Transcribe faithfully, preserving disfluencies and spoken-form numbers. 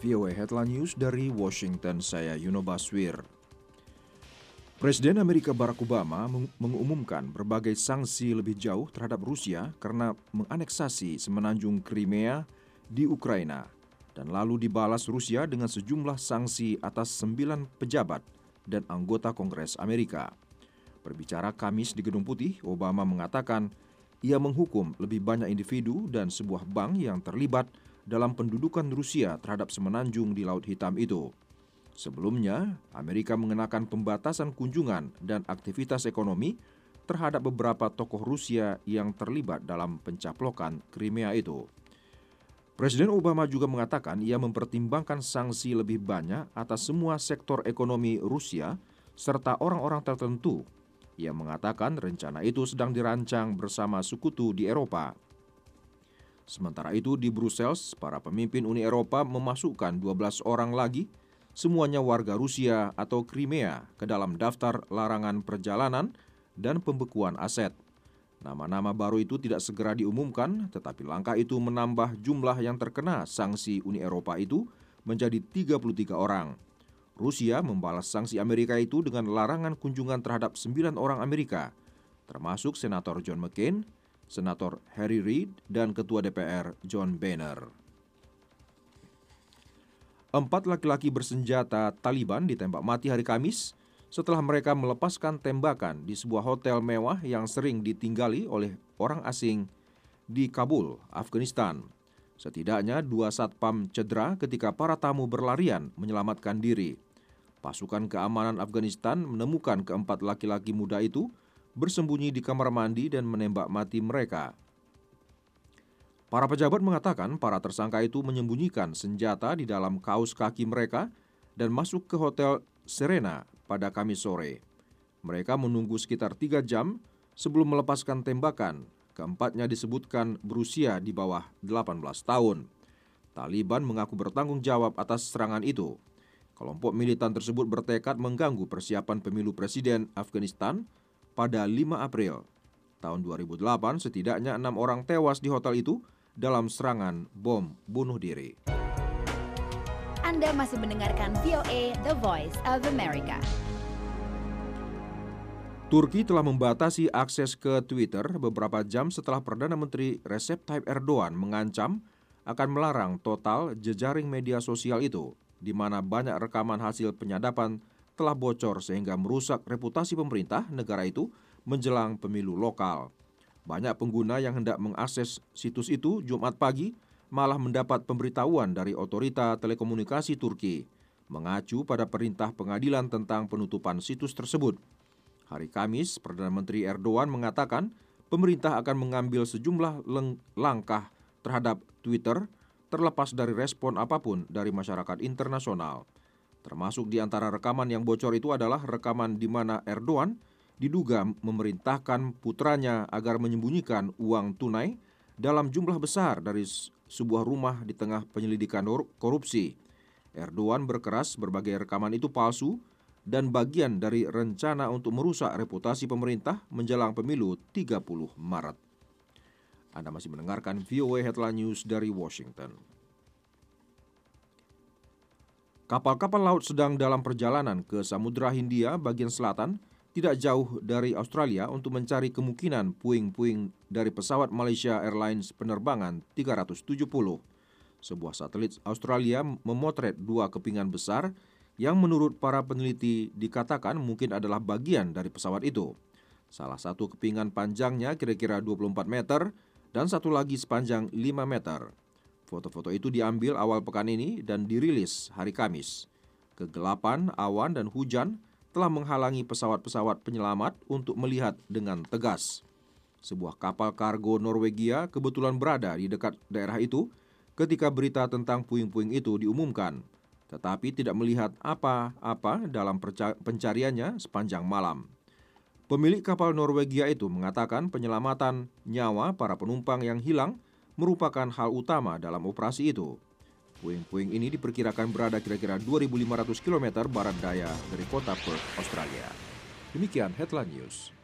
V O A Headline News dari Washington, saya Yuno Baswir. Presiden Amerika Barack Obama mengumumkan berbagai sanksi lebih jauh terhadap Rusia karena menganeksasi semenanjung Crimea di Ukraina, dan lalu dibalas Rusia dengan sejumlah sanksi atas sembilan pejabat dan anggota Kongres Amerika. Berbicara Kamis di Gedung Putih, Obama mengatakan ia menghukum lebih banyak individu dan sebuah bank yang terlibat dalam pendudukan Rusia terhadap semenanjung di Laut Hitam itu. Sebelumnya, Amerika mengenakan pembatasan kunjungan dan aktivitas ekonomi terhadap beberapa tokoh Rusia yang terlibat dalam pencaplokan Crimea itu. Presiden Obama juga mengatakan ia mempertimbangkan sanksi lebih banyak atas semua sektor ekonomi Rusia serta orang-orang tertentu. Ia mengatakan rencana itu sedang dirancang bersama sekutu di Eropa. Sementara itu di Brussels, para pemimpin Uni Eropa memasukkan dua belas orang lagi, semuanya warga Rusia atau Crimea, ke dalam daftar larangan perjalanan dan pembekuan aset. Nama-nama baru itu tidak segera diumumkan, tetapi langkah itu menambah jumlah yang terkena sanksi Uni Eropa itu menjadi tiga puluh tiga orang. Rusia membalas sanksi Amerika itu dengan larangan kunjungan terhadap sembilan orang Amerika, termasuk Senator John McCain, Senator Harry Reid, dan Ketua D P R John Boehner. Empat laki-laki bersenjata Taliban ditembak mati hari Kamis setelah mereka melepaskan tembakan di sebuah hotel mewah yang sering ditinggali oleh orang asing di Kabul, Afghanistan. Setidaknya dua satpam cedera ketika para tamu berlarian menyelamatkan diri. Pasukan keamanan Afghanistan menemukan keempat laki-laki muda itu bersembunyi di kamar mandi dan menembak mati mereka. Para pejabat mengatakan para tersangka itu menyembunyikan senjata di dalam kaos kaki mereka dan masuk ke hotel Serena pada Kamis sore. Mereka menunggu sekitar tiga jam sebelum melepaskan tembakan. Keempatnya disebutkan berusia di bawah delapan belas tahun. Taliban mengaku bertanggung jawab atas serangan itu. Kelompok militan tersebut bertekad mengganggu persiapan pemilu presiden Afghanistan pada lima April tahun dua ribu delapan. Setidaknya enam orang tewas di hotel itu dalam serangan bom bunuh diri. Anda masih mendengarkan V O A, The Voice of America. Turki telah membatasi akses ke Twitter beberapa jam setelah Perdana Menteri Recep Tayyip Erdogan mengancam akan melarang total jejaring media sosial itu, di mana banyak rekaman hasil penyadapan telah bocor sehingga merusak reputasi pemerintah negara itu menjelang pemilu lokal. Banyak pengguna yang hendak mengakses situs itu Jumat pagi malah mendapat pemberitahuan dari otorita telekomunikasi Turki, mengacu pada perintah pengadilan tentang penutupan situs tersebut. Hari Kamis, Perdana Menteri Erdogan mengatakan pemerintah akan mengambil sejumlah langkah terhadap Twitter terlepas dari respon apapun dari masyarakat internasional. Termasuk di antara rekaman yang bocor itu adalah rekaman di mana Erdogan diduga memerintahkan putranya agar menyembunyikan uang tunai dalam jumlah besar dari sebuah rumah di tengah penyelidikan korupsi. Erdogan berkeras berbagai rekaman itu palsu dan bagian dari rencana untuk merusak reputasi pemerintah menjelang pemilu tiga puluh Maret. Anda masih mendengarkan V O A Headline News dari Washington. Kapal-kapal laut sedang dalam perjalanan ke Samudra Hindia bagian selatan, tidak jauh dari Australia untuk mencari kemungkinan puing-puing dari pesawat Malaysia Airlines penerbangan tiga ratus tujuh puluh. Sebuah satelit Australia memotret dua kepingan besar yang menurut para peneliti dikatakan mungkin adalah bagian dari pesawat itu. Salah satu kepingan panjangnya kira-kira dua puluh empat meter dan satu lagi sepanjang lima meter. Foto-foto itu diambil awal pekan ini dan dirilis hari Kamis. Kegelapan, awan, dan hujan telah menghalangi pesawat-pesawat penyelamat untuk melihat dengan tegas. Sebuah kapal kargo Norwegia kebetulan berada di dekat daerah itu ketika berita tentang puing-puing itu diumumkan, tetapi tidak melihat apa-apa dalam pencariannya sepanjang malam. Pemilik kapal Norwegia itu mengatakan penyelamatan nyawa para penumpang yang hilang merupakan hal utama dalam operasi itu. Puing-puing ini diperkirakan berada kira-kira dua ribu lima ratus kilometer barat daya dari kota Perth, Australia. Demikian Headline News.